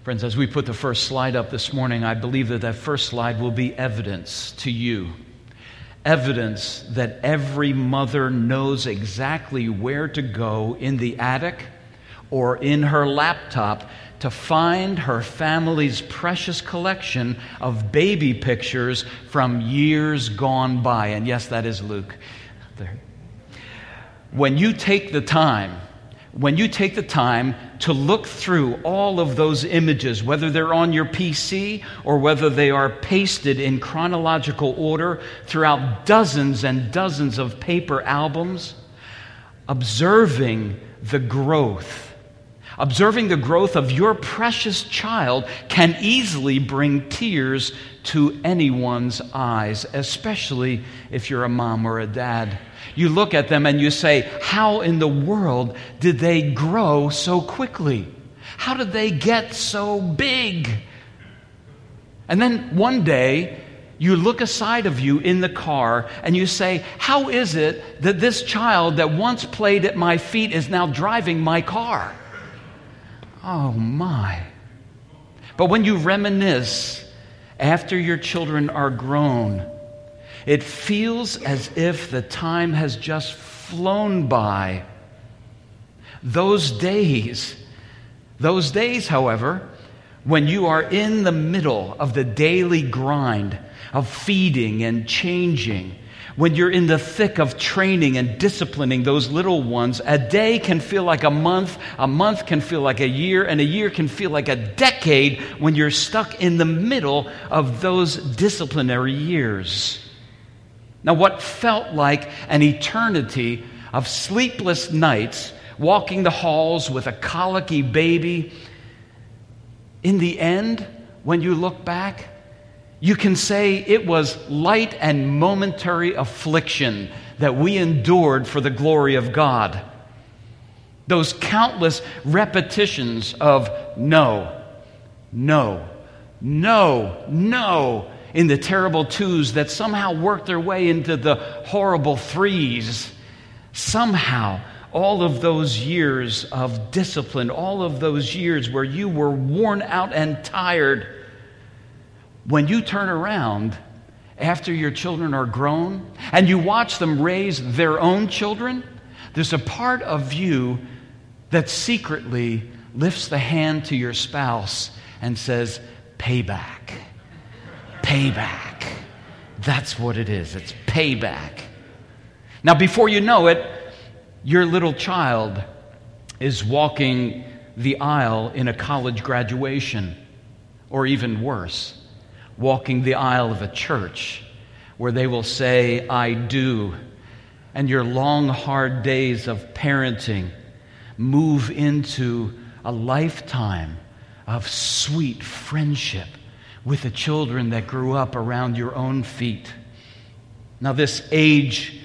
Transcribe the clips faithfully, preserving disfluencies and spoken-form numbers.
Friends, as we put the first slide up this morning, I believe that that first slide will be evidence to you. Evidence that every mother knows exactly where to go in the attic or in her laptop to find her family's precious collection of baby pictures from years gone by. And yes, that is Luke. There. When you take the time, when you take the time to look through all of those images, whether they're on your P C or whether they are pasted in chronological order throughout dozens and dozens of paper albums, observing the growth, observing the growth of your precious child can easily bring tears to anyone's eyes, especially if you're a mom or a dad. You look at them and you say, how in the world did they grow so quickly? How did they get so big? And then one day, you look aside of you in the car and you say, how is it that this child that once played at my feet is now driving my car? Oh my. But when you reminisce after your children are grown, it feels as if the time has just flown by. Those days, those days, however, when you are in the middle of the daily grind of feeding and changing, when you're in the thick of training and disciplining those little ones, a day can feel like a month, a month can feel like a year, and a year can feel like a decade when you're stuck in the middle of those disciplinary years. Now, what felt like an eternity of sleepless nights, walking the halls with a colicky baby, in the end, when you look back, you can say it was light and momentary affliction that we endured for the glory of God. Those countless repetitions of no, no, no, no, in the terrible twos that somehow worked their way into the horrible threes. Somehow, all of those years of discipline, all of those years where you were worn out and tired, when you turn around after your children are grown and you watch them raise their own children, there's a part of you that secretly lifts the hand to your spouse and says, payback. Payback. That's what it is. It's payback. Now, before you know it, your little child is walking the aisle in a college graduation, or even worse, walking the aisle of a church where they will say, I do. And your long, hard days of parenting move into a lifetime of sweet friendship with the children that grew up around your own feet. Now, this age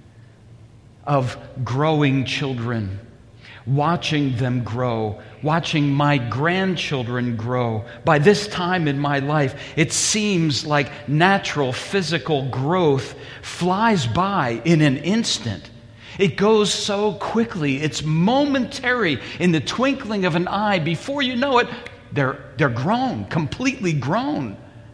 of growing children, watching them grow, watching my grandchildren grow, by this time in my life, it seems like natural physical growth flies by in an instant. It goes so quickly. It's momentary in the twinkling of an eye. Before you know it, They're, they're grown, completely grown.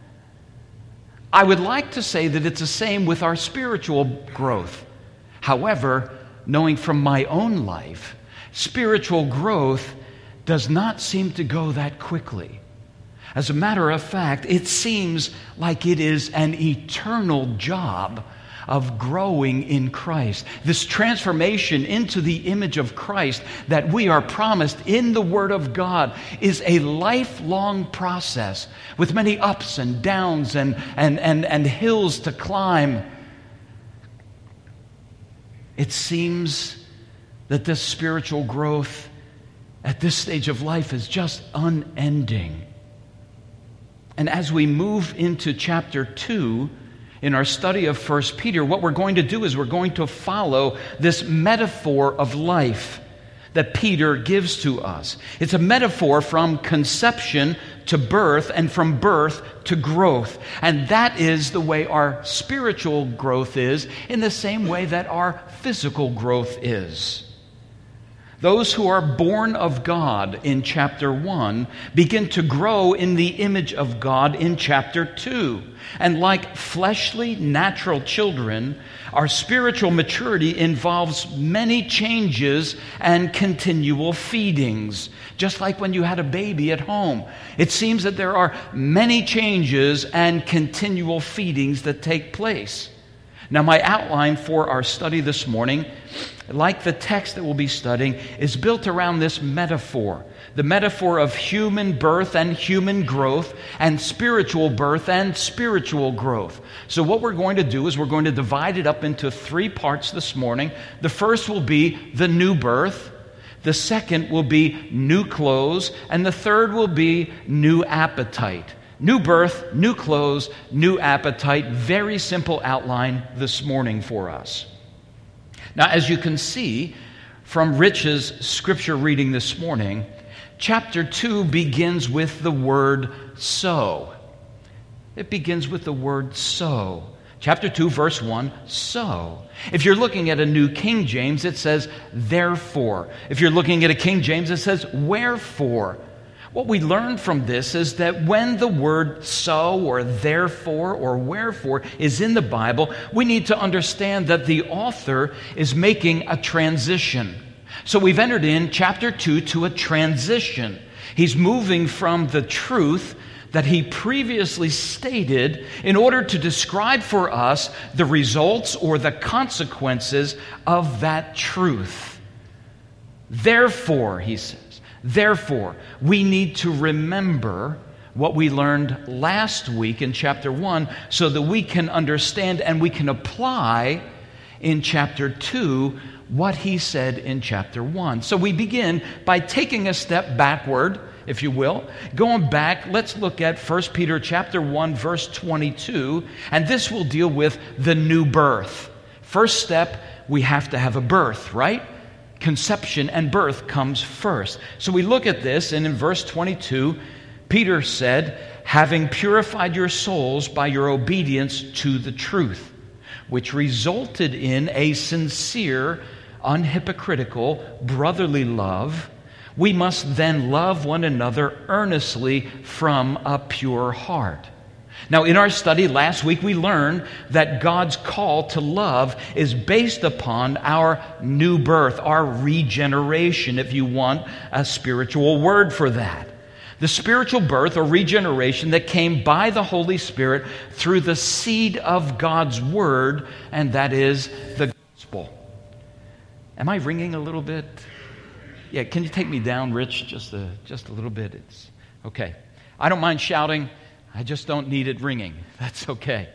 I would like to say that it's the same with our spiritual growth. However, knowing from my own life, spiritual growth does not seem to go that quickly. As a matter of fact, it seems like it is an eternal job of growing in Christ. This transformation into the image of Christ that we are promised in the Word of God is a lifelong process with many ups and downs and, and, and, and hills to climb. It seems that this spiritual growth at this stage of life is just unending. And as we move into chapter two, in our study of First Peter, what we're going to do is we're going to follow this metaphor of life that Peter gives to us. It's a metaphor from conception to birth and from birth to growth. And that is the way our spiritual growth is, in the same way that our physical growth is. Those who are born of God in chapter one begin to grow in the image of God in chapter two. And like fleshly, natural children, our spiritual maturity involves many changes and continual feedings. Just like when you had a baby at home. It seems that there are many changes and continual feedings that take place. Now, my outline for our study this morning, like the text that we'll be studying, is built around this metaphor. The metaphor of human birth and human growth, and spiritual birth and spiritual growth. So what we're going to do is we're going to divide it up into three parts this morning. The first will be the new birth. The second will be new clothes. And the third will be new appetite. New birth, new clothes, new appetite. Very simple outline this morning for us. Now, as you can see from Rich's scripture reading this morning, chapter two begins with the word so. It begins with the word so. Chapter two, verse one, so. If you're looking at a New King James, it says therefore. If you're looking at a King James, it says wherefore. What we learn from this is that when the word so or therefore or wherefore is in the Bible, we need to understand that the author is making a transition. So we've entered in chapter two to a transition. He's moving from the truth that he previously stated in order to describe for us the results or the consequences of that truth. Therefore, he says, Therefore, we need to remember what we learned last week in chapter one so that we can understand and we can apply in chapter two what he said in chapter one. So we begin by taking a step backward, if you will. Going back, let's look at First Peter chapter one, verse twenty-two, and this will deal with the new birth. First step, we have to have a birth, right? Conception and birth comes first. So we look at this, and in verse twenty-two, Peter said, having purified your souls by your obedience to the truth, which resulted in a sincere, unhypocritical, brotherly love, we must then love one another earnestly from a pure heart. Now, in our study last week, we learned that God's call to love is based upon our new birth, our regeneration, if you want a spiritual word for that. The spiritual birth or regeneration that came by the Holy Spirit through the seed of God's Word, and that is the gospel. Am I ringing a little bit? Yeah, can you take me down, Rich, just a, just a little bit? It's okay. I don't mind shouting. I just don't need it ringing. That's okay.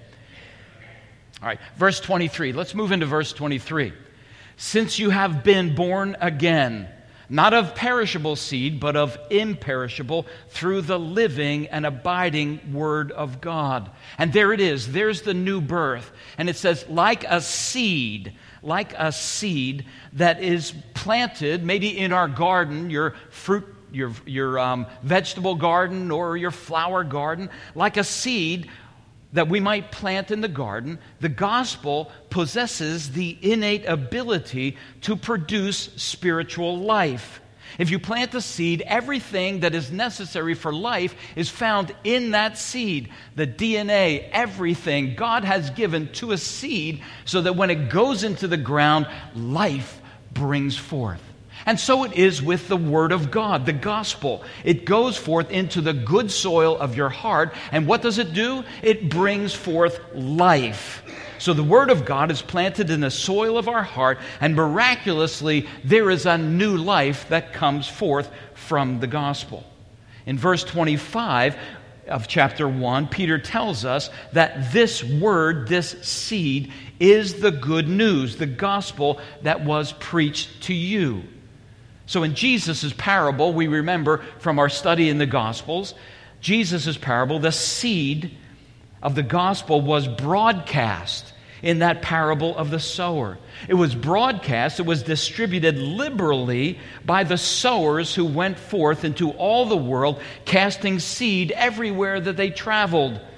All right, verse twenty-three. Let's move into verse twenty-three. Since you have been born again, not of perishable seed, but of imperishable, through the living and abiding Word of God. And there it is. There's the new birth. And it says, like a seed, like a seed that is planted, maybe in our garden, your fruit your your um, vegetable garden or your flower garden, like a seed that we might plant in the garden. The gospel possesses the innate ability to produce spiritual life. If you plant a seed, everything that is necessary for life is found in that seed. The D N A, everything God has given to a seed so that when it goes into the ground, life brings forth. And so it is with the Word of God, the gospel. It goes forth into the good soil of your heart. And what does it do? It brings forth life. So the Word of God is planted in the soil of our heart, and miraculously there is a new life that comes forth from the gospel. In verse twenty-five of chapter one, Peter tells us that this word, this seed, is the good news, the gospel that was preached to you. So in Jesus' parable, we remember from our study in the Gospels, Jesus' parable, the seed of the gospel was broadcast in that parable of the sower. It was broadcast, it was distributed liberally by the sowers who went forth into all the world, casting seed everywhere that they traveled.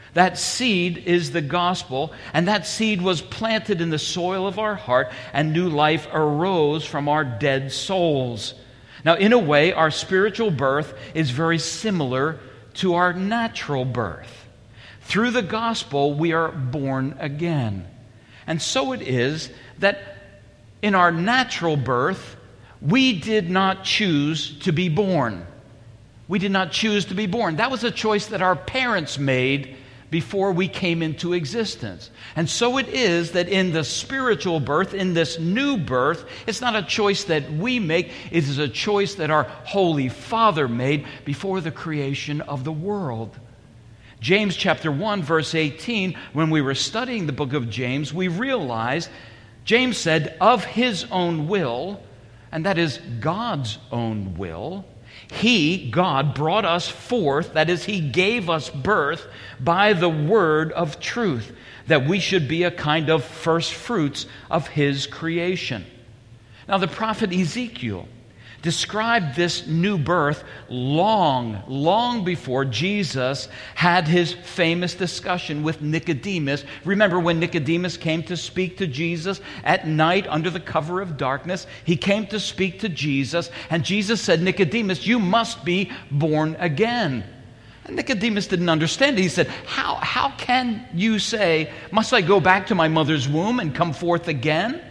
That seed is the gospel, and that seed was planted in the soil of our heart, and new life arose from our dead souls. Now, in a way, our spiritual birth is very similar to our natural birth. Through the gospel, we are born again. And so it is that in our natural birth, we did not choose to be born. We did not choose to be born. That was a choice that our parents made before we came into existence. And so it is that in the spiritual birth, in this new birth, it's not a choice that we make. It is a choice that our Holy Father made before the creation of the world. James chapter one, verse eighteen, when we were studying the book of James, we realized James said, of his own will, and that is God's own will, He, God, brought us forth, that is, He gave us birth by the word of truth, that we should be a kind of first fruits of His creation. Now, the prophet Ezekiel described this new birth long, long before Jesus had his famous discussion with Nicodemus. Remember when Nicodemus came to speak to Jesus at night under the cover of darkness? He came to speak to Jesus, and Jesus said, Nicodemus, you must be born again. And Nicodemus didn't understand it. He said, how, how can you say, must I go back to my mother's womb and come forth again?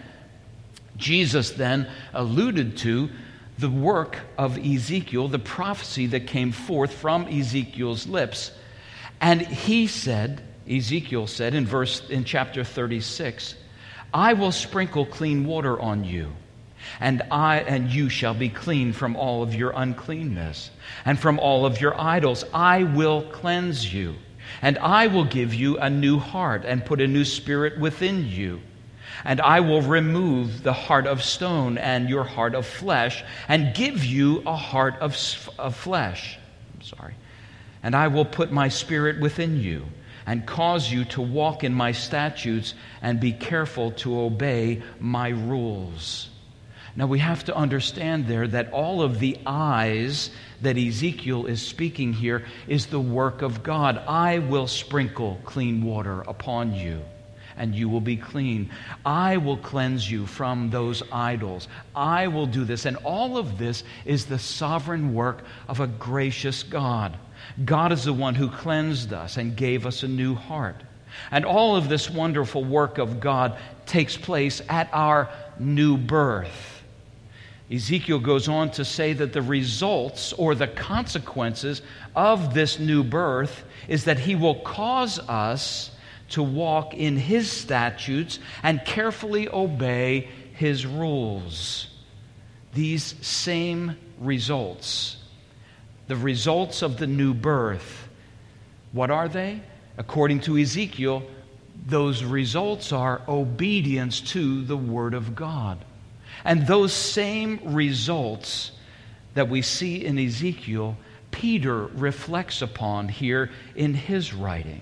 Jesus then alluded to the work of Ezekiel, the prophecy that came forth from Ezekiel's lips. And he said, Ezekiel said in verse in chapter thirty-six, I will sprinkle clean water on you, and I and you shall be clean from all of your uncleanness, and from all of your idols I will cleanse you, and I will give you a new heart and put a new spirit within you. And I will remove the heart of stone and your heart of flesh, and give you a heart of, of flesh. I'm sorry. And I will put my spirit within you, and cause you to walk in my statutes, and be careful to obey my rules. Now we have to understand there that all of the eyes that Ezekiel is speaking here is the work of God. I will sprinkle clean water upon you, and you will be clean. I will cleanse you from those idols. I will do this. And all of this is the sovereign work of a gracious God. God is the one who cleansed us and gave us a new heart. And all of this wonderful work of God takes place at our new birth. Ezekiel goes on to say that the results or the consequences of this new birth is that He will cause us to walk in His statutes and carefully obey His rules. These same results, the results of the new birth, what are they? According to Ezekiel, those results are obedience to the Word of God. And those same results that we see in Ezekiel, Peter reflects upon here in his writing.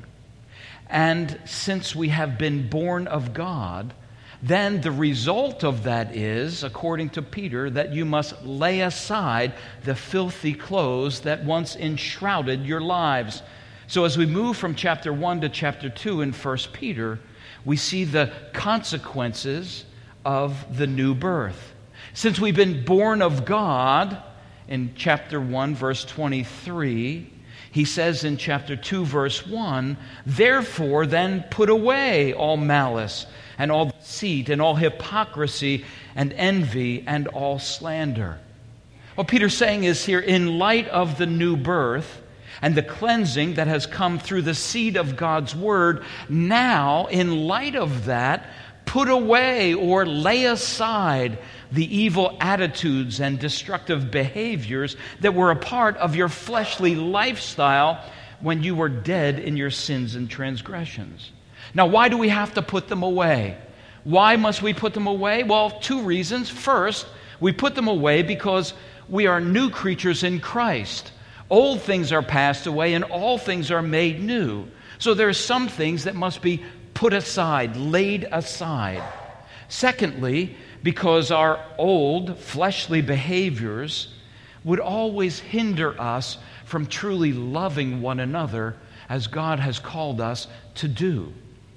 And since we have been born of God, then the result of that is, according to Peter, that you must lay aside the filthy clothes that once enshrouded your lives. So as we move from chapter one to chapter two in First Peter, we see the consequences of the new birth. Since we've been born of God, in chapter one, verse twenty-three, he says in chapter two, verse one, therefore then put away all malice and all deceit and all hypocrisy and envy and all slander. What Peter's saying is here, in light of the new birth and the cleansing that has come through the seed of God's word, now, in light of that, put away or lay aside the evil attitudes and destructive behaviors that were a part of your fleshly lifestyle when you were dead in your sins and transgressions. Now, why do we have to put them away? Why must we put them away? Well, two reasons. First, we put them away because we are new creatures in Christ. Old things are passed away and all things are made new. So there are some things that must be put aside, laid aside. Secondly, because our old fleshly behaviors would always hinder us from truly loving one another as God has called us to do.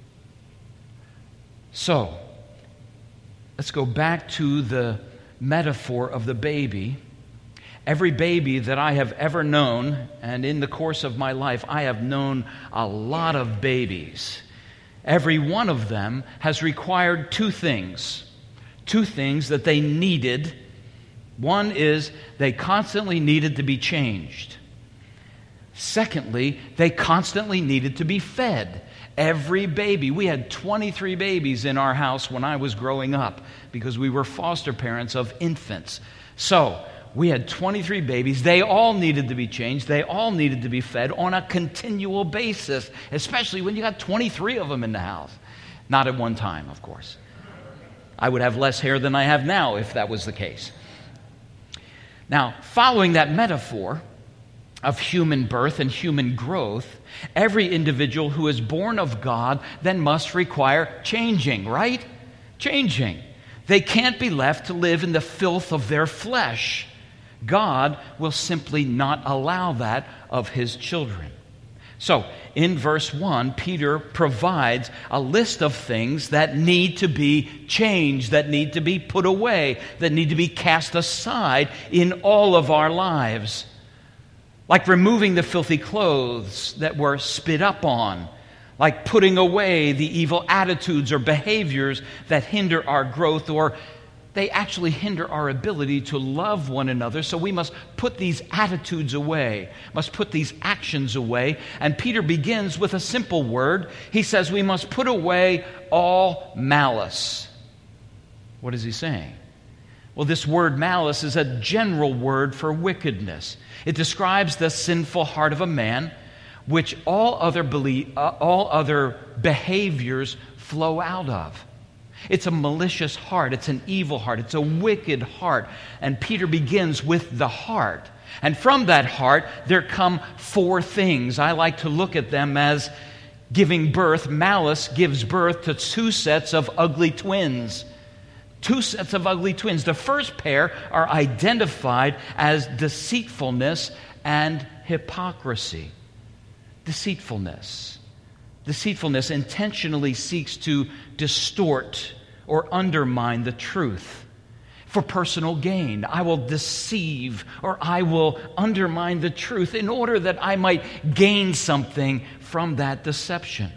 So, let's go back to the metaphor of the baby. Every baby that I have ever known, and in the course of my life, I have known a lot of babies. Every one of them has required two things. Two things that they needed. One is they constantly needed to be changed. Secondly, they constantly needed to be fed. Every baby. We had twenty-three babies in our house when I was growing up because we were foster parents of infants. So, we had twenty-three babies. They all needed to be changed. They all needed to be fed on a continual basis, especially when you got twenty-three of them in the house. Not at one time, of course. I would have less hair than I have now if that was the case. Now, following that metaphor of human birth and human growth, every individual who is born of God then must require changing, right? Changing. They can't be left to live in the filth of their flesh. God will simply not allow that of His children. So, in verse one, Peter provides a list of things that need to be changed, that need to be put away, that need to be cast aside in all of our lives. Like removing the filthy clothes that were spit up on, like putting away the evil attitudes or behaviors that hinder our growth, or they actually hinder our ability to love one another. So we must put these attitudes away, must put these actions away. And Peter begins with a simple word. He says we must put away all malice. What is he saying? Well, this word malice is a general word for wickedness. It describes the sinful heart of a man, which all other belief, uh, all other behaviors flow out of. It's a malicious heart. It's an evil heart. It's a wicked heart. And Peter begins with the heart. And from that heart, there come four things. I like to look at them as giving birth. Malice gives birth to two sets of ugly twins. Two sets of ugly twins. The first pair are identified as deceitfulness and hypocrisy. Deceitfulness. Deceitfulness intentionally seeks to distort or undermine the truth for personal gain. I will deceive or I will undermine the truth in order that I might gain something from that deception.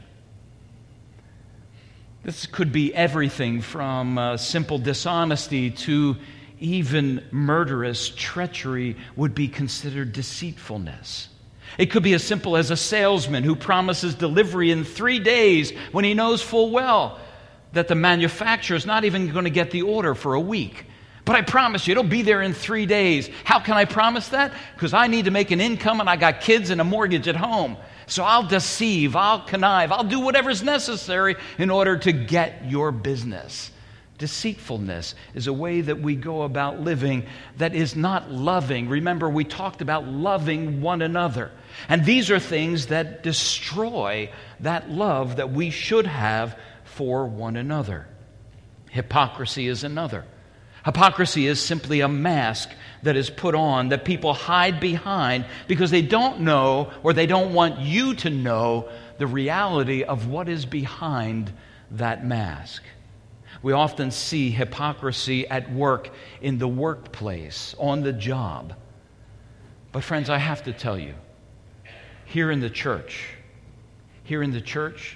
This could be everything from uh, simple dishonesty to even murderous treachery would be considered deceitfulness. It could be as simple as a salesman who promises delivery in three days when he knows full well that the manufacturer is not even going to get the order for a week. But I promise you, it'll be there in three days. How can I promise that? Because I need to make an income and I got kids and a mortgage at home. So I'll deceive, I'll connive, I'll do whatever's necessary in order to get your business. Deceitfulness is a way that we go about living that is not loving. Remember, we talked about loving one another. And these are things that destroy that love that we should have for one another. Hypocrisy is another. Hypocrisy is simply a mask that is put on that people hide behind because they don't know or they don't want you to know the reality of what is behind that mask. We often see hypocrisy at work in the workplace, on the job. But friends, I have to tell you, here in the church, here in the church,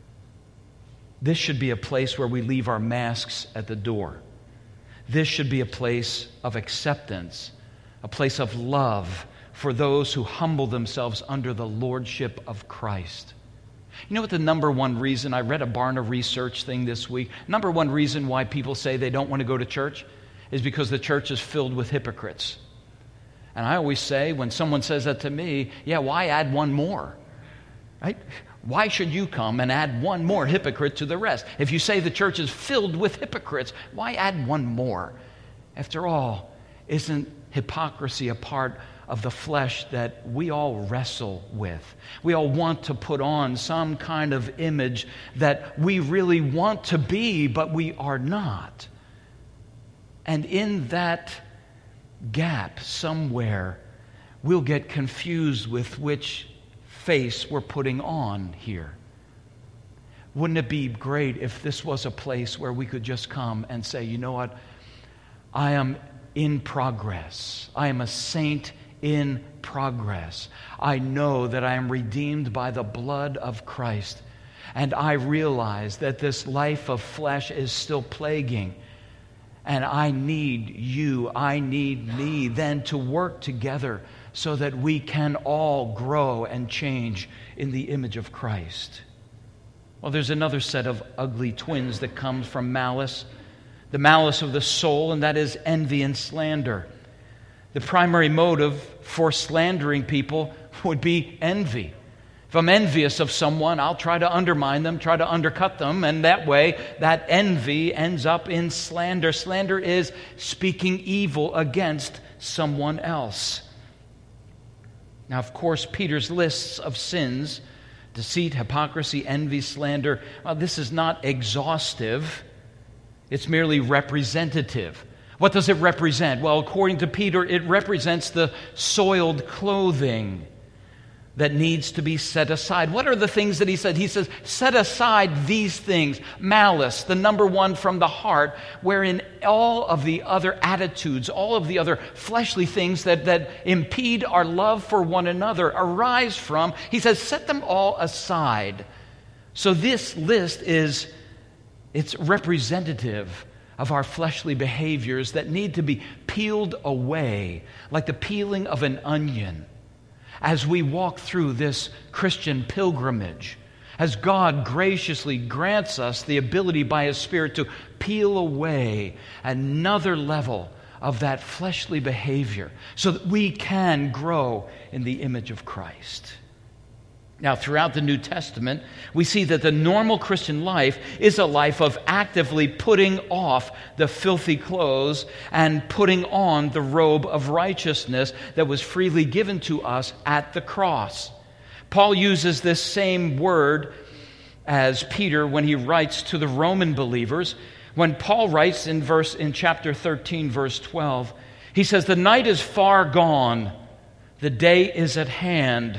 this should be a place where we leave our masks at the door. This should be a place of acceptance, a place of love for those who humble themselves under the lordship of Christ. You know what the number one reason, I read a Barna research thing this week, number one reason why people say they don't want to go to church is because the church is filled with hypocrites. And I always say, when someone says that to me, yeah, why add one more? Right? Why should you come and add one more hypocrite to the rest? If you say the church is filled with hypocrites, why add one more? After all, isn't hypocrisy a part of the flesh that we all wrestle with? We all want to put on some kind of image that we really want to be, but we are not. And in that gap somewhere, we'll get confused with which face we're putting on here. Wouldn't it be great if this was a place where we could just come and say, you know what? I am in progress. I am a saint in progress. I know that I am redeemed by the blood of Christ. And I realize that this life of flesh is still plaguing. And I need you, I need me then to work together so that we can all grow and change in the image of Christ. Well, there's another set of ugly twins that comes from malice, the malice of the soul, and that is envy and slander. The primary motive for slandering people would be envy. If I'm envious of someone, I'll try to undermine them, try to undercut them, and that way, that envy ends up in slander. Slander is speaking evil against someone else. Now, of course, Peter's lists of sins, deceit, hypocrisy, envy, slander, well, this is not exhaustive. It's merely representative. What does it represent? Well, according to Peter, it represents the soiled clothing that needs to be set aside. What are the things that he said? He says, set aside these things. Malice, the number one from the heart, wherein all of the other attitudes, all of the other fleshly things that, that impede our love for one another arise from. He says, set them all aside. So this list is, it's representative of our fleshly behaviors that need to be peeled away, like the peeling of an onion. As we walk through this Christian pilgrimage, as God graciously grants us the ability by His Spirit to peel away another level of that fleshly behavior so that we can grow in the image of Christ. Now, throughout the New Testament, we see that the normal Christian life is a life of actively putting off the filthy clothes and putting on the robe of righteousness that was freely given to us at the cross. Paul uses this same word as Peter when he writes to the Roman believers. When Paul writes in verse in chapter thirteen, verse twelve, he says, "The night is far gone, the day is at hand.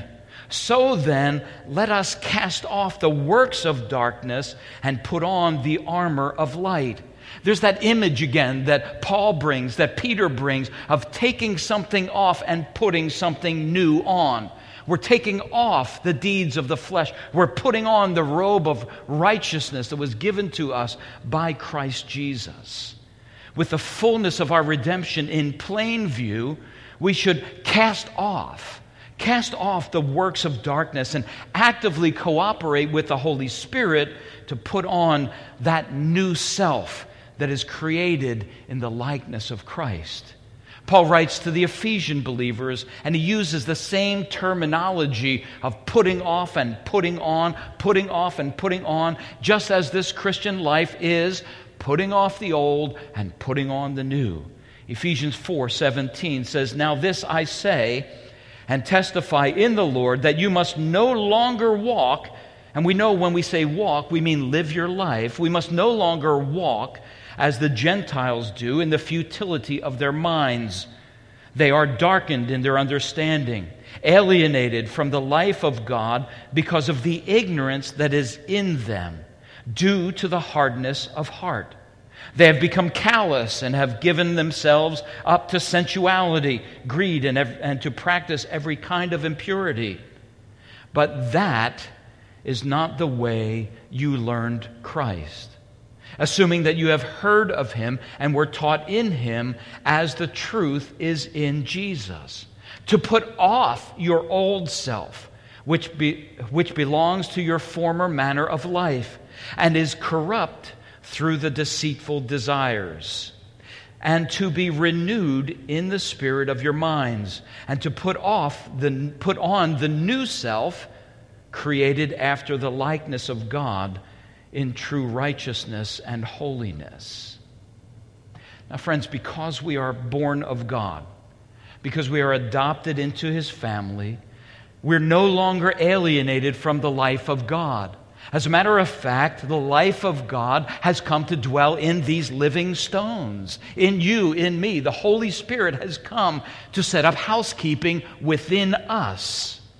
So then, let us cast off the works of darkness and put on the armor of light." There's that image again that Paul brings, that Peter brings, of taking something off and putting something new on. We're taking off the deeds of the flesh. We're putting on the robe of righteousness that was given to us by Christ Jesus. With the fullness of our redemption in plain view, we should cast off Cast off the works of darkness and actively cooperate with the Holy Spirit to put on that new self that is created in the likeness of Christ. Paul writes to the Ephesian believers, and he uses the same terminology of putting off and putting on, putting off and putting on, just as this Christian life is putting off the old and putting on the new. Ephesians four seventeen says, "Now this I say, and testify in the Lord, that you must no longer walk," and we know when we say walk, we mean live your life. We must no longer walk as the Gentiles do in the futility of their minds. They are darkened in their understanding, alienated from the life of God because of the ignorance that is in them, due to the hardness of heart. They have become callous and have given themselves up to sensuality, greed, and, ev- and to practice every kind of impurity. But that is not the way you learned Christ, assuming that you have heard of Him and were taught in Him as the truth is in Jesus. To put off your old self, which, be, which belongs to your former manner of life and is corrupt through the deceitful desires, and to be renewed in the spirit of your minds, and to put off the put on the new self, created after the likeness of God in true righteousness and holiness. Now, friends, because we are born of God, because we are adopted into His family, we're no longer alienated from the life of God. As a matter of fact, the life of God has come to dwell in these living stones. In you, in me, the Holy Spirit has come to set up housekeeping within us.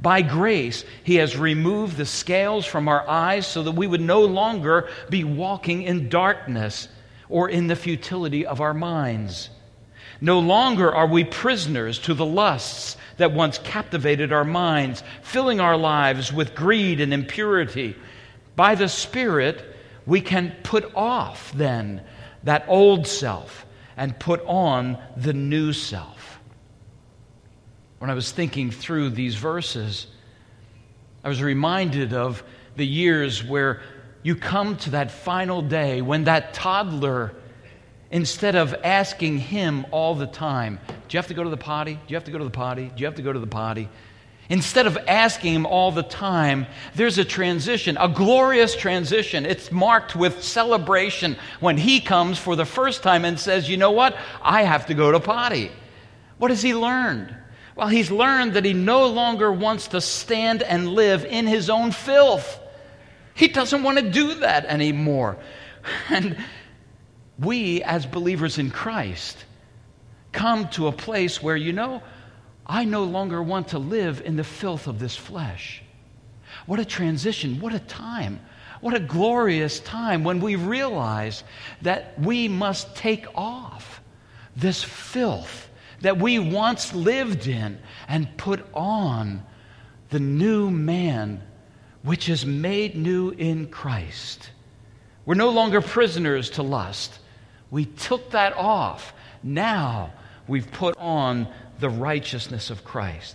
By grace, He has removed the scales from our eyes so that we would no longer be walking in darkness or in the futility of our minds. No longer are we prisoners to the lusts that once captivated our minds, filling our lives with greed and impurity. By the Spirit, we can put off then that old self and put on the new self. When I was thinking through these verses, I was reminded of the years where you come to that final day when that toddler, instead of asking him all the time, do you have to go to the potty? Do you have to go to the potty? Do you have to go to the potty? Instead of asking him all the time, there's a transition, a glorious transition. It's marked with celebration when he comes for the first time and says, you know what? I have to go to potty. What has he learned? Well, he's learned that he no longer wants to stand and live in his own filth. He doesn't want to do that anymore. And we, as believers in Christ, come to a place where, you know, I no longer want to live in the filth of this flesh. What a transition. What a time. What a glorious time when we realize that we must take off this filth that we once lived in and put on the new man, which is made new in Christ. We're no longer prisoners to lust. We took that off. Now we've put on the righteousness of Christ.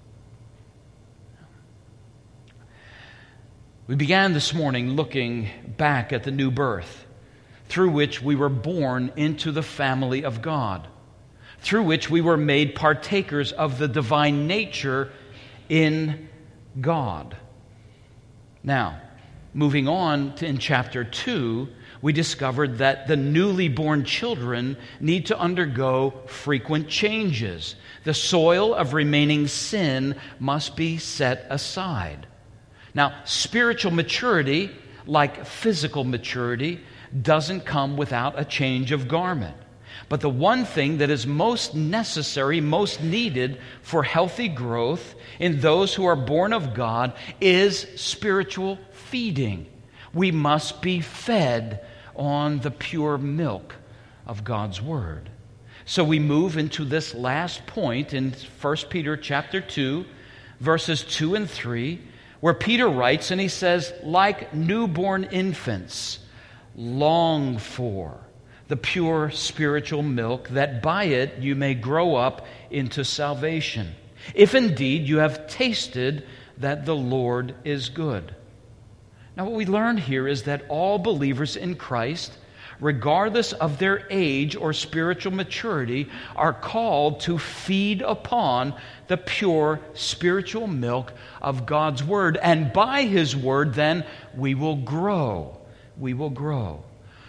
We began this morning looking back at the new birth, through which we were born into the family of God, through which we were made partakers of the divine nature in God. Now, moving on to in chapter two, we discovered that the newly born children need to undergo frequent changes. The soil of remaining sin must be set aside. Now, spiritual maturity, like physical maturity, doesn't come without a change of garment. But the one thing that is most necessary, most needed for healthy growth in those who are born of God is spiritual feeding. We must be fed on the pure milk of God's Word. So we move into this last point in First Peter chapter two, verses two and three, where Peter writes, and he says, like newborn infants, long for the pure spiritual milk, that by it you may grow up into salvation, if indeed you have tasted that the Lord is good. Now, what we learn here is that all believers in Christ, regardless of their age or spiritual maturity, are called to feed upon the pure spiritual milk of God's Word. And by His Word, then, we will grow. We will grow.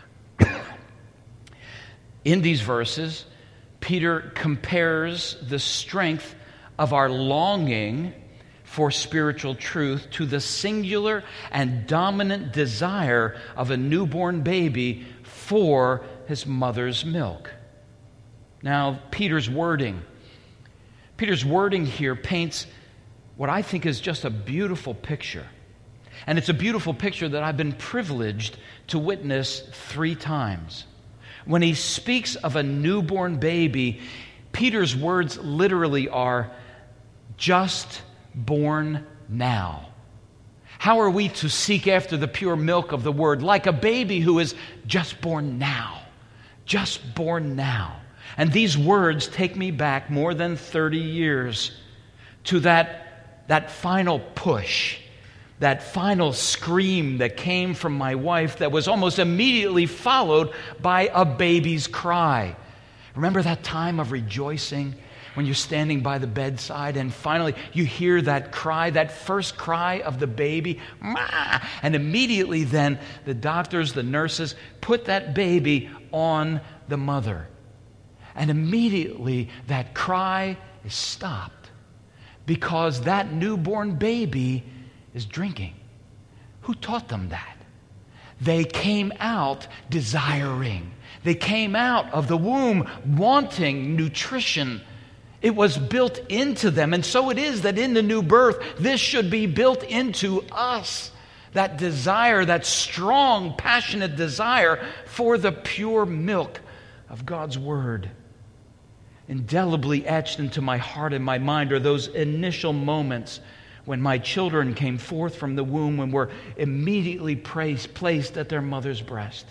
In these verses, Peter compares the strength of our longing for spiritual truth to the singular and dominant desire of a newborn baby for his mother's milk. Now, Peter's wording. Peter's wording here paints what I think is just a beautiful picture. And it's a beautiful picture that I've been privileged to witness three times. When he speaks of a newborn baby, Peter's words literally are just born now. How are we to seek after the pure milk of the Word? Like a baby who is just born now. Just born now. And these words take me back more than thirty years to that, that final push, that final scream that came from my wife that was almost immediately followed by a baby's cry. Remember that time of rejoicing when you're standing by the bedside and finally you hear that cry, that first cry of the baby, "Ma!" And immediately then the doctors, the nurses put that baby on the mother. And immediately that cry is stopped because that newborn baby is drinking. Who taught them that? They came out desiring. They came out of the womb wanting nutrition It was built into them. And so it is that in the new birth, this should be built into us. That desire, that strong, passionate desire for the pure milk of God's Word. Indelibly etched into my heart and my mind are those initial moments when my children came forth from the womb and were immediately placed, placed at their mother's breast.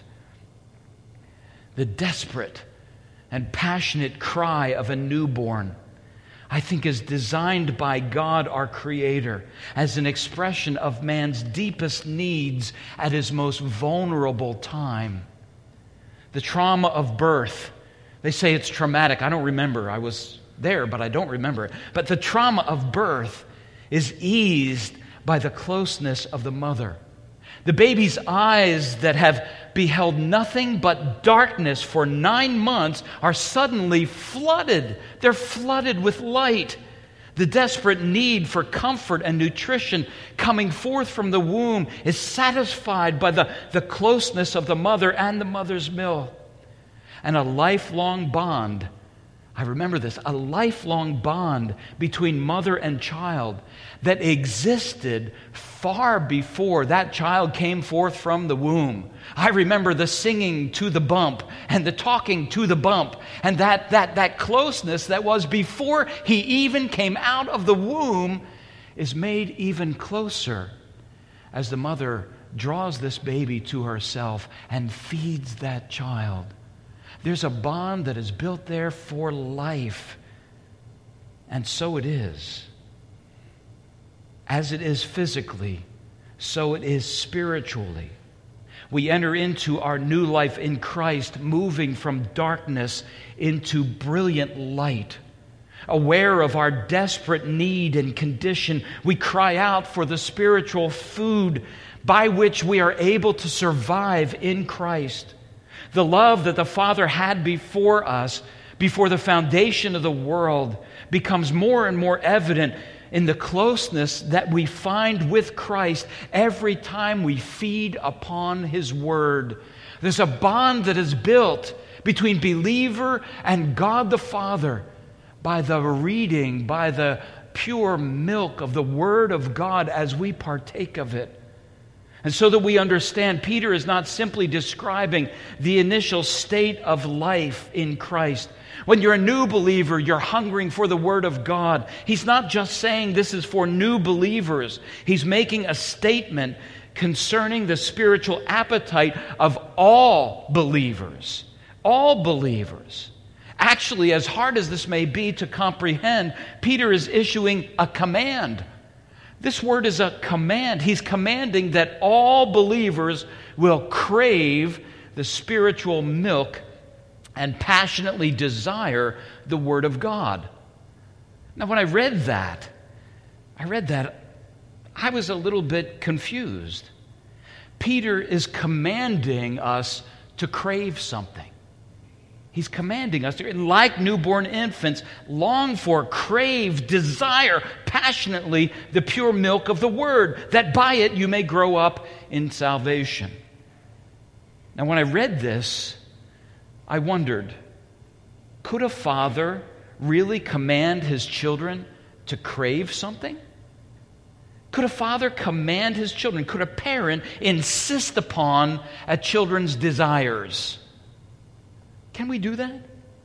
The desperate and passionate cry of a newborn, I think, is designed by God, our Creator, as an expression of man's deepest needs at his most vulnerable time. The trauma of birth, they say it's traumatic. I don't remember. I was there, but I don't remember it. But the trauma of birth is eased by the closeness of the mother. The baby's eyes that have beheld nothing but darkness for nine months are suddenly flooded. They're flooded with light. The desperate need for comfort and nutrition coming forth from the womb is satisfied by the, the closeness of the mother and the mother's milk. And a lifelong bond, I remember this, a lifelong bond between mother and child that existed far before that child came forth from the womb. I remember the singing to the bump and the talking to the bump and that, that, that closeness that was before he even came out of the womb is made even closer as the mother draws this baby to herself and feeds that child. There's a bond that is built there for life. And so it is. As it is physically, so it is spiritually. We enter into our new life in Christ, moving from darkness into brilliant light. Aware of our desperate need and condition, we cry out for the spiritual food by which we are able to survive in Christ. The love that the Father had before us, before the foundation of the world, becomes more and more evident in the closeness that we find with Christ every time we feed upon His Word. There's a bond that is built between believer and God the Father by the reading, by the pure milk of the Word of God as we partake of it. And so that we understand, Peter is not simply describing the initial state of life in Christ. When you're a new believer, you're hungering for the Word of God. He's not just saying this is for new believers. He's making a statement concerning the spiritual appetite of all believers. All believers. Actually, as hard as this may be to comprehend, Peter is issuing a command. This word is a command. He's commanding that all believers will crave the spiritual milk and passionately desire the Word of God. Now, when I read that, I read that, I was a little bit confused. Peter is commanding us to crave something. He's commanding us to, like newborn infants, long for, crave, desire passionately the pure milk of the Word, that by it you may grow up in salvation. Now, when I read this, I wondered, could a father really command his children to crave something? Could a father command his children? Could a parent insist upon a children's desires? Can we do that?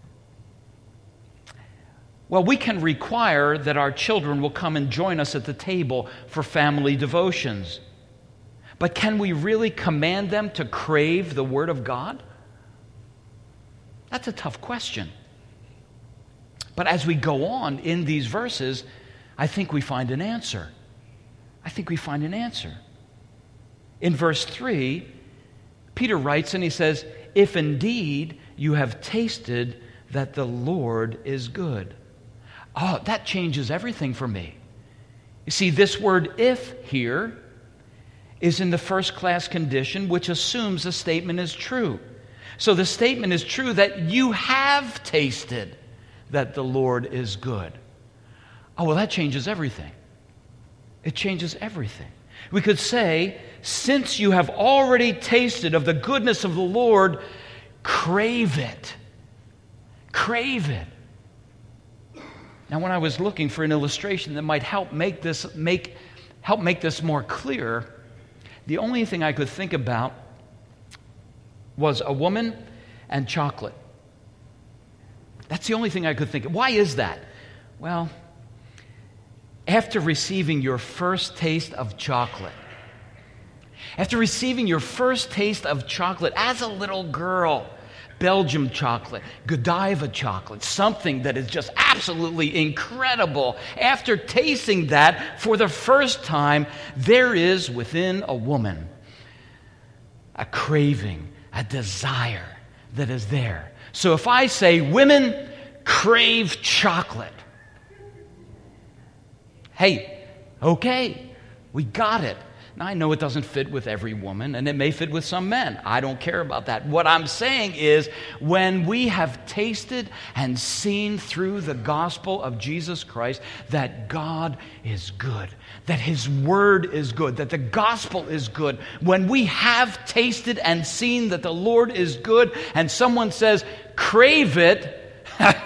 Well, we can require that our children will come and join us at the table for family devotions. But can we really command them to crave the Word of God? That's a tough question. But as we go on in these verses, I think we find an answer. I think we find an answer. In verse three, Peter writes and he says, "If indeed you have tasted that the Lord is good." Oh, that changes everything for me. You see, this word "if" here is in the first class condition, which assumes the statement is true. So the statement is true that you have tasted that the Lord is good. Oh, well, that changes everything. It changes everything. We could say, since you have already tasted of the goodness of the Lord, crave it. Crave it. Now, when I was looking for an illustration that might help make this make help make this more clear, the only thing I could think about was a woman and chocolate. That's the only thing I could think of. Why is that? Well, after receiving your first taste of chocolate, after receiving your first taste of chocolate as a little girl, Belgium chocolate, Godiva chocolate, something that is just absolutely incredible. After tasting that for the first time, there is within a woman a craving, a desire that is there. So if I say women crave chocolate, hey, okay, we got it. Now, I know it doesn't fit with every woman, and it may fit with some men. I don't care about that. What I'm saying is, when we have tasted and seen through the gospel of Jesus Christ that God is good, that His Word is good, that the gospel is good, when we have tasted and seen that the Lord is good, and someone says, crave it,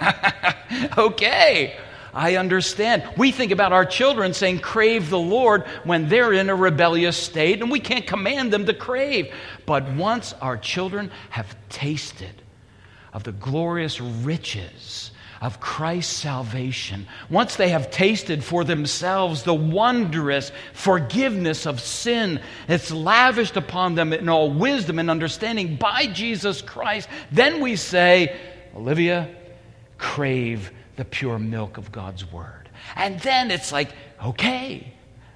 okay, I understand. We think about our children saying, crave the Lord, when they're in a rebellious state, and we can't command them to crave. But once our children have tasted of the glorious riches of Christ's salvation, once they have tasted for themselves the wondrous forgiveness of sin that's lavished upon them in all wisdom and understanding by Jesus Christ, then we say, Olivia, crave the pure milk of God's Word. And then it's like, okay,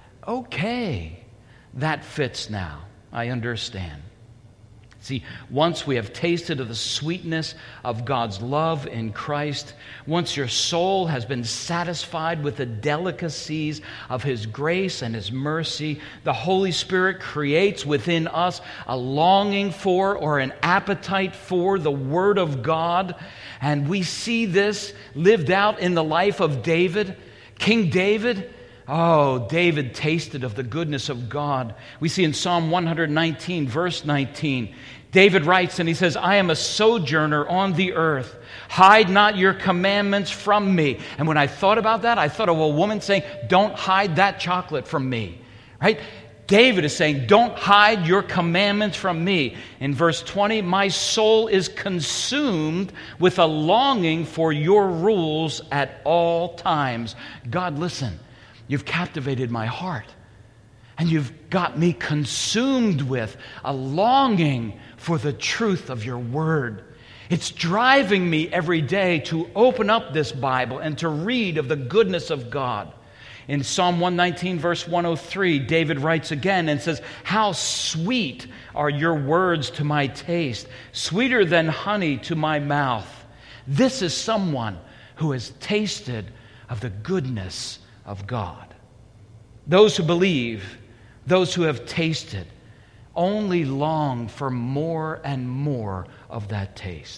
okay, that fits now. I understand. See, once we have tasted of the sweetness of God's love in Christ, once your soul has been satisfied with the delicacies of His grace and His mercy, the Holy Spirit creates within us a longing for or an appetite for the Word of God. And we see this lived out in the life of David. King David, oh, David tasted of the goodness of God. We see in Psalm one nineteen, verse nineteen, David writes and he says, I am a sojourner on the earth. Hide not your commandments from me. And when I thought about that, I thought of a woman saying, don't hide that chocolate from me. Right? David is saying, don't hide your commandments from me. In verse twenty, my soul is consumed with a longing for your rules at all times. God, listen, you've captivated my heart. And you've got me consumed with a longing for the truth of your word. It's driving me every day to open up this Bible and to read of the goodness of God. In Psalm one nineteen, verse one oh three, David writes again and says, how sweet are your words to my taste, sweeter than honey to my mouth. This is someone who has tasted of the goodness of God. Those who believe, those who have tasted, only long for more and more of that taste.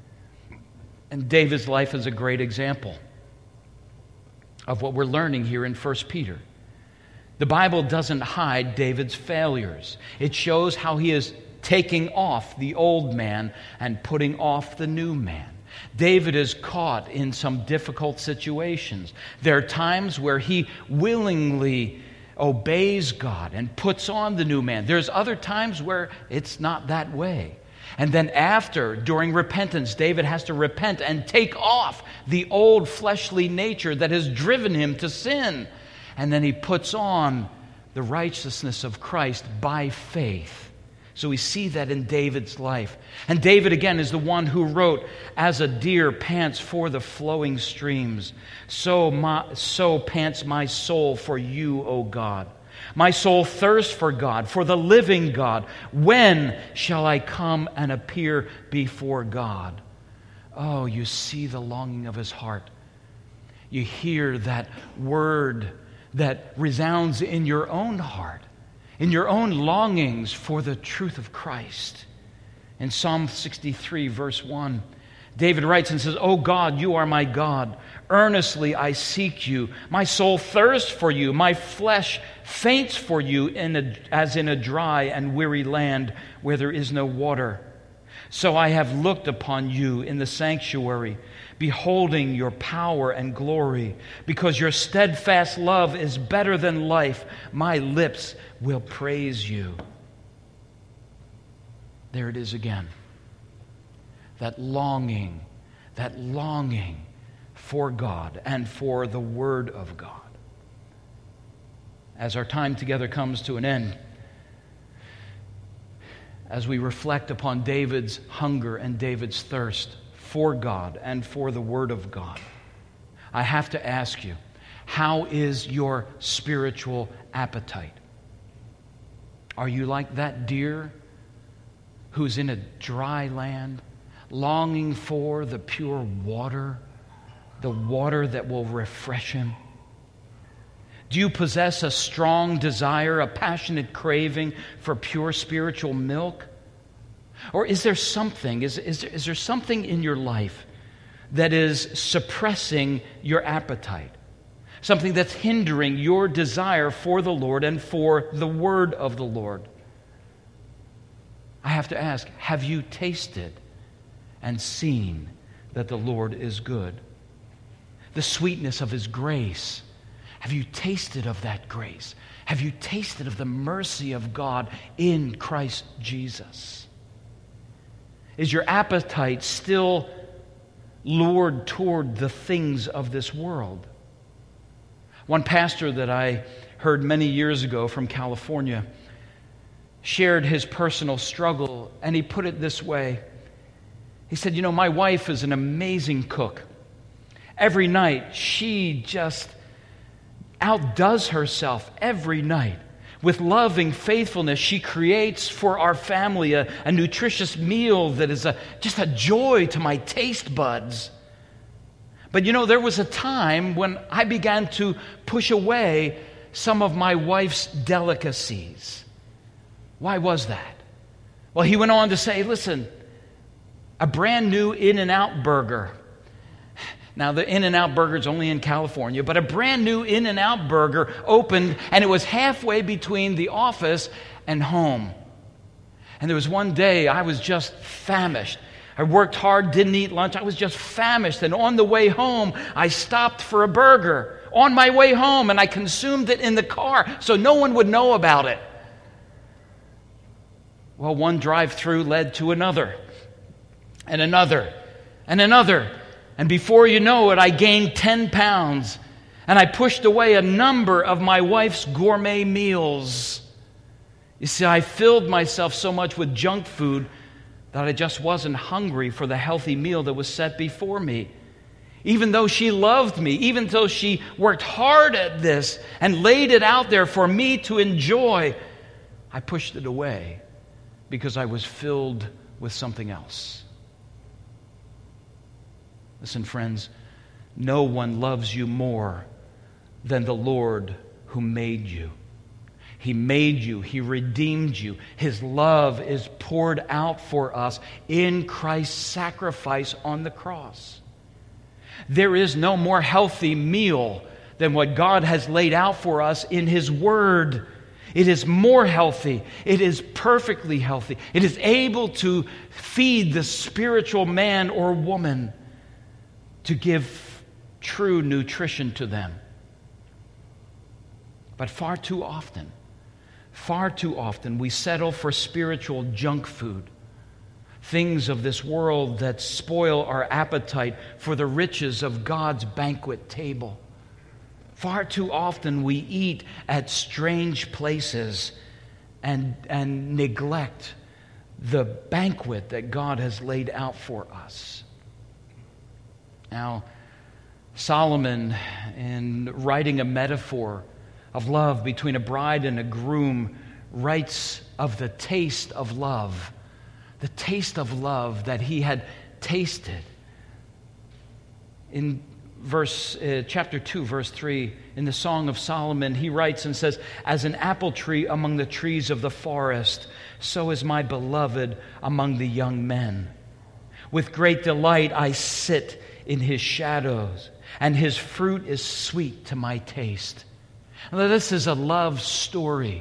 And David's life is a great example of what we're learning here in First Peter. The Bible doesn't hide David's failures. It shows how he is taking off the old man and putting off the new man. David is caught in some difficult situations. There are times where he willingly obeys God and puts on the new man. There's other times where it's not that way. And then after, during repentance, David has to repent and take off the old fleshly nature that has driven him to sin. And then he puts on the righteousness of Christ by faith. So we see that in David's life. And David, again, is the one who wrote, as a deer pants for the flowing streams, so, my, so pants my soul for you, O God. My soul thirsts for God, for the living God. When shall I come and appear before God? Oh, you see the longing of his heart. You hear that word that resounds in your own heart, in your own longings for the truth of Christ. In Psalm sixty-three, verse one, David writes and says, O God, you are my God. Earnestly I seek you. My soul thirsts for you. My flesh faints for you in a, as in a dry and weary land where there is no water. So I have looked upon you in the sanctuary, beholding your power and glory. Because your steadfast love is better than life, my lips will praise you. There it is again. That longing, that longing for God and for the Word of God. As our time together comes to an end, as we reflect upon David's hunger and David's thirst for God and for the Word of God, I have to ask you, how is your spiritual appetite? Are you like that deer who's in a dry land, longing for the pure water, the water that will refresh him? Do you possess a strong desire, a passionate craving for pure spiritual milk? Or is there something, is, is, is there something in your life that is suppressing your appetite? Something that's hindering your desire for the Lord and for the Word of the Lord? I have to ask, have you tasted and seen that the Lord is good? The sweetness of His grace. Have you tasted of that grace? Have you tasted of the mercy of God in Christ Jesus? Is your appetite still lured toward the things of this world? One pastor that I heard many years ago from California shared his personal struggle, and he put it this way. He said, you know, my wife is an amazing cook. Every night, she just outdoes herself every night. With loving faithfulness, she creates for our family a, a nutritious meal that is a, just a joy to my taste buds. But you know, there was a time when I began to push away some of my wife's delicacies. Why was that? Well, he went on to say, listen, a brand new In-N-Out burger. Now, the In-N-Out burger is only in California, but a brand new In-N-Out burger opened, and it was halfway between the office and home. And there was one day I was just famished. I worked hard, didn't eat lunch. I was just famished. And on the way home, I stopped for a burger on my way home, and I consumed it in the car so no one would know about it. Well, one drive-through led to another, and another, and another. And before you know it, I gained ten pounds, and I pushed away a number of my wife's gourmet meals. You see, I filled myself so much with junk food that I just wasn't hungry for the healthy meal that was set before me. Even though she loved me, even though she worked hard at this and laid it out there for me to enjoy, I pushed it away because I was filled with something else. Listen, friends, no one loves you more than the Lord who made you. He made you. He redeemed you. His love is poured out for us in Christ's sacrifice on the cross. There is no more healthy meal than what God has laid out for us in His Word. It is more healthy. It is perfectly healthy. It is able to feed the spiritual man or woman, to give true nutrition to them. But far too often, far too often, we settle for spiritual junk food, things of this world that spoil our appetite for the riches of God's banquet table. Far too often we eat at strange places and, and neglect the banquet that God has laid out for us. Now, Solomon, in writing a metaphor of love between a bride and a groom, writes of the taste of love, the taste of love that he had tasted. In verse uh, chapter two, verse three, in the Song of Solomon, he writes and says, "As an apple tree among the trees of the forest, so is my beloved among the young men. With great delight I sit in his shadows, and his fruit is sweet to my taste." Now, this is a love story.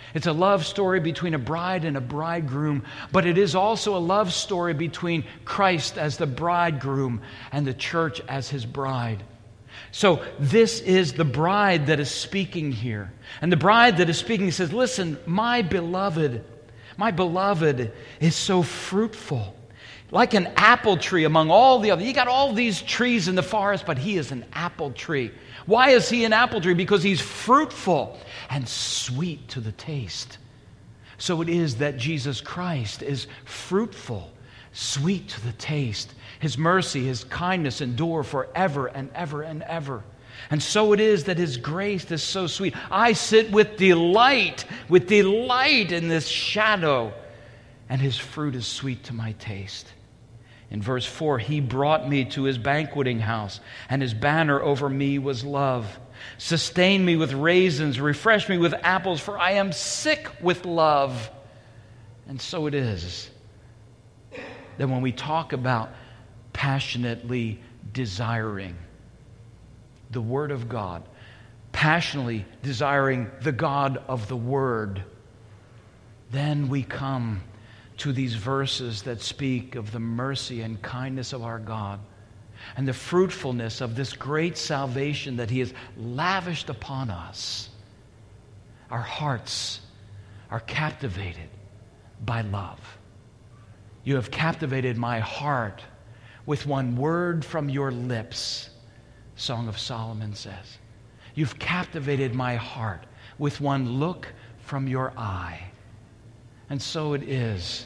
It's a love story between a bride and a bridegroom, but it is also a love story between Christ as the bridegroom and the church as his bride. So this is the bride that is speaking here. And the bride that is speaking says, listen, my beloved, my beloved is so fruitful. Like an apple tree among all the other. You got all these trees in the forest, but he is an apple tree. Why is he an apple tree? Because he's fruitful and sweet to the taste. So it is that Jesus Christ is fruitful, sweet to the taste. His mercy, his kindness endure forever and ever and ever. And so it is that his grace is so sweet. I sit with delight, with delight in this shadow, and his fruit is sweet to my taste. In verse four, he brought me to his banqueting house, and his banner over me was love. Sustain me with raisins, refresh me with apples, for I am sick with love. And so it is that when we talk about passionately desiring the Word of God, passionately desiring the God of the Word, then we come to these verses that speak of the mercy and kindness of our God and the fruitfulness of this great salvation that he has lavished upon us. Our hearts are captivated by love. You have captivated my heart with one word from your lips, Song of Solomon says. You've captivated my heart with one look from your eye. And so it is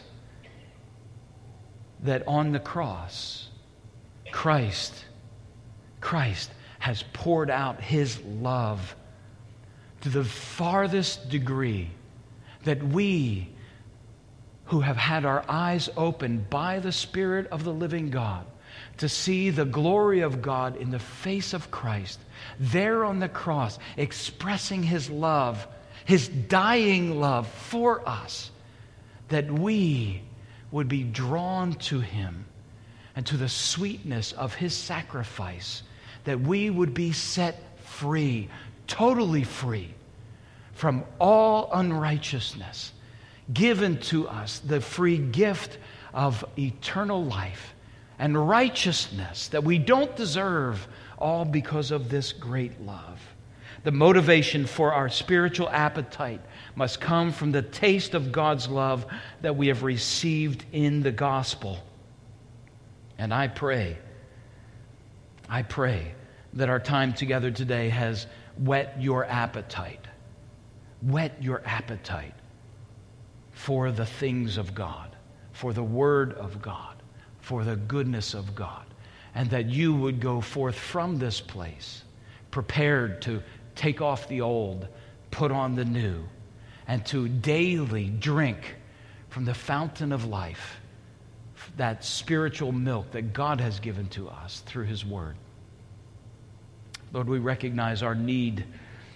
that on the cross, Christ, Christ has poured out his love to the farthest degree that we who have had our eyes opened by the Spirit of the living God to see the glory of God in the face of Christ, there on the cross, expressing his love, his dying love for us, that we would be drawn to him and to the sweetness of his sacrifice, that we would be set free, totally free from all unrighteousness, given to us the free gift of eternal life and righteousness that we don't deserve, all because of this great love. The motivation for our spiritual appetite must come from the taste of God's love that we have received in the gospel. And I pray, I pray that our time together today has whet your appetite, whet your appetite for the things of God, for the Word of God, for the goodness of God, and that you would go forth from this place prepared to take off the old, put on the new, and to daily drink from the fountain of life, that spiritual milk that God has given to us through his Word. Lord, we recognize our need,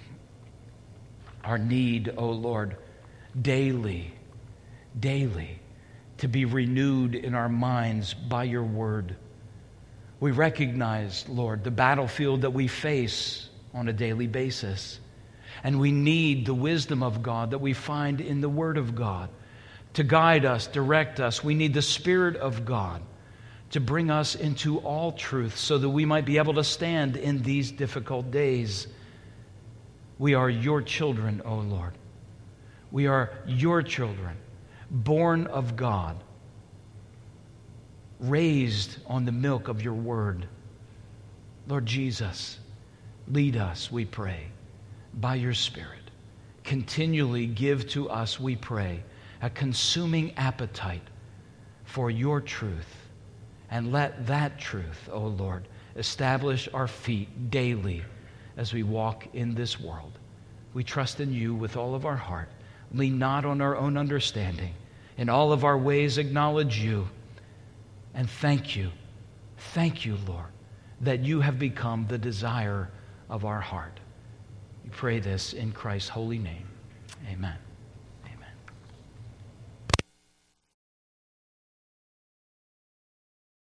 our need, O Lord, daily, daily, to be renewed in our minds by your Word. We recognize, Lord, the battlefield that we face on a daily basis. And we need the wisdom of God that we find in the Word of God to guide us, direct us. We need the Spirit of God to bring us into all truth so that we might be able to stand in these difficult days. We are your children, O Lord. We are your children, born of God, raised on the milk of your Word. Lord Jesus, lead us, we pray, by your Spirit. Continually give to us, we pray, a consuming appetite for your truth. And let that truth, O Lord, establish our feet daily as we walk in this world. We trust in you with all of our heart. Lean not on our own understanding. In all of our ways acknowledge you. And thank you, thank you, Lord, that you have become the desire of our heart. We pray this in Christ's holy name. Amen.